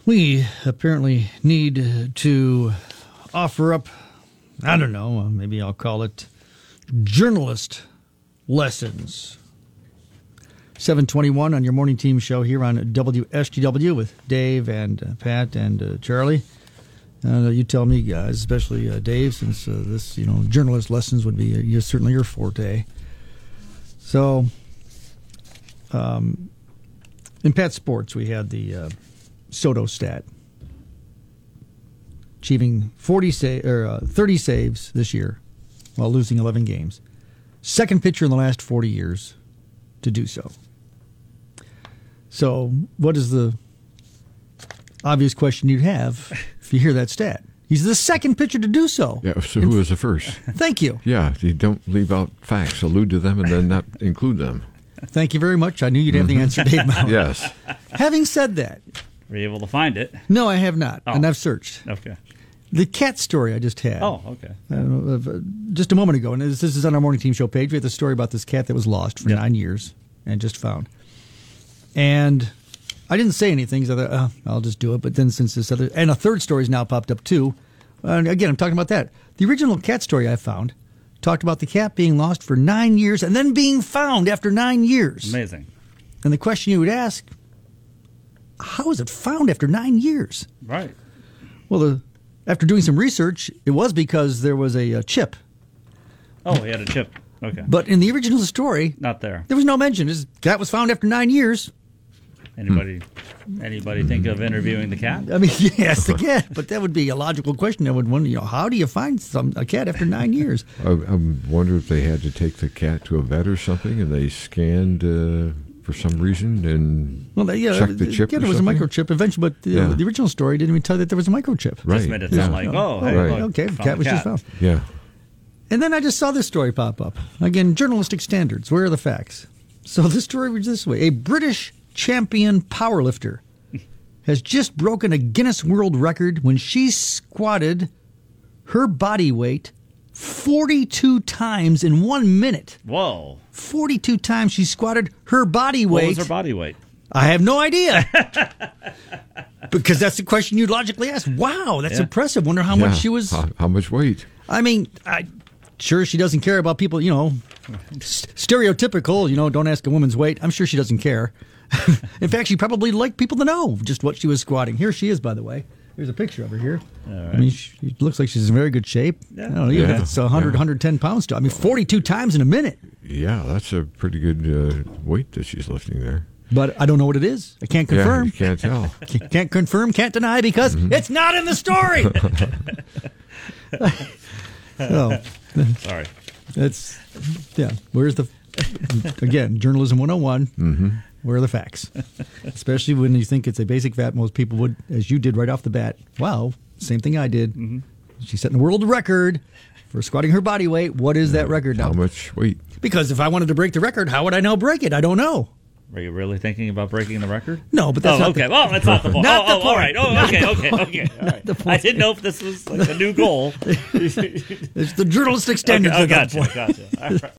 We apparently need to offer up, I don't know, maybe I'll call it journalist lessons. 7:21 on your morning team show here on WSGW with Dave and Pat and Charlie. You tell me, guys, especially Dave, since this, journalist lessons would be certainly your forte. So, in Pat Sports, we had the Soto stat, achieving 30 saves this year while losing 11 games. Second pitcher in the last 40 years to do so. So, what is the obvious question you'd have if you hear that stat? He's the second pitcher to do so. Yeah, so who was the first? Thank you. Yeah, you don't leave out facts, allude to them, and then not include them. Thank you very much. I knew you'd have the answer, Dave Maurer. Yes. Having said that. Were you able to find it? No, I have not, and I've searched. Okay. The cat story I just had. Oh, okay. Just a moment ago, and this is on our morning team show page. We had the story about this cat that was lost for 9 years and just found. And I didn't say anything, so I thought, I'll just do it. But then since this other, and a third story's now popped up too. And again, I'm talking about that. The original cat story I found talked about the cat being lost for 9 years and then being found after 9 years. Amazing. And the question you would ask, how is it found after 9 years? Right. Well, after doing some research, it was because there was a chip. Oh, he had a chip. Okay. But in the original story, not there. There was no mention. This cat was found after 9 years. Anybody think of interviewing the cat? I mean, yes, the cat. But that would be a logical question. I would wonder, how do you find a cat after 9 years? I wonder if they had to take the cat to a vet or something, and they scanned for some reason and checked the chip. Yeah, there was a microchip eventually, but the original story didn't even tell you that there was a microchip. Right. Just made it sound like, okay, the cat was just found. Yeah. And then I just saw this story pop up. Again, journalistic standards. Where are the facts? So the story reads this way. A British champion powerlifter has just broken a Guinness World Record when she squatted her body weight 42 times in 1 minute. Whoa. 42 times she squatted her body weight. What was her body weight? I have no idea. Because that's the question you'd logically ask. Wow, that's impressive. Wonder how much she was. How much weight? I mean, sure she doesn't care about people, stereotypical, don't ask a woman's weight. I'm sure she doesn't care. In fact, she probably liked people to know just what she was squatting. Here she is, by the way. There's a picture of her here. Right. I mean, she looks like she's in very good shape. Yeah. I don't know, that's 110 pounds. I mean, 42 times in a minute. Yeah, that's a pretty good weight that she's lifting there. But I don't know what it is. I can't confirm. Yeah, you can't tell. Can't confirm, can't deny, because it's not in the story. Sorry. Where's the, again, journalism 101. Mm-hmm. Where are the facts? Especially when you think it's a basic fact, most people would, as you did right off the bat. Wow, same thing I did. Mm-hmm. She's setting a world record for squatting her body weight. What is that record now? How much weight? Because if I wanted to break the record, how would I now break it? I don't know. Were you really thinking about breaking the record? No, but that's not okay. Well, that's not the point. Not the point. All right. Okay. All right. I didn't know if this was like a new goal. It's the journalistic standards. Okay, gotcha. All right.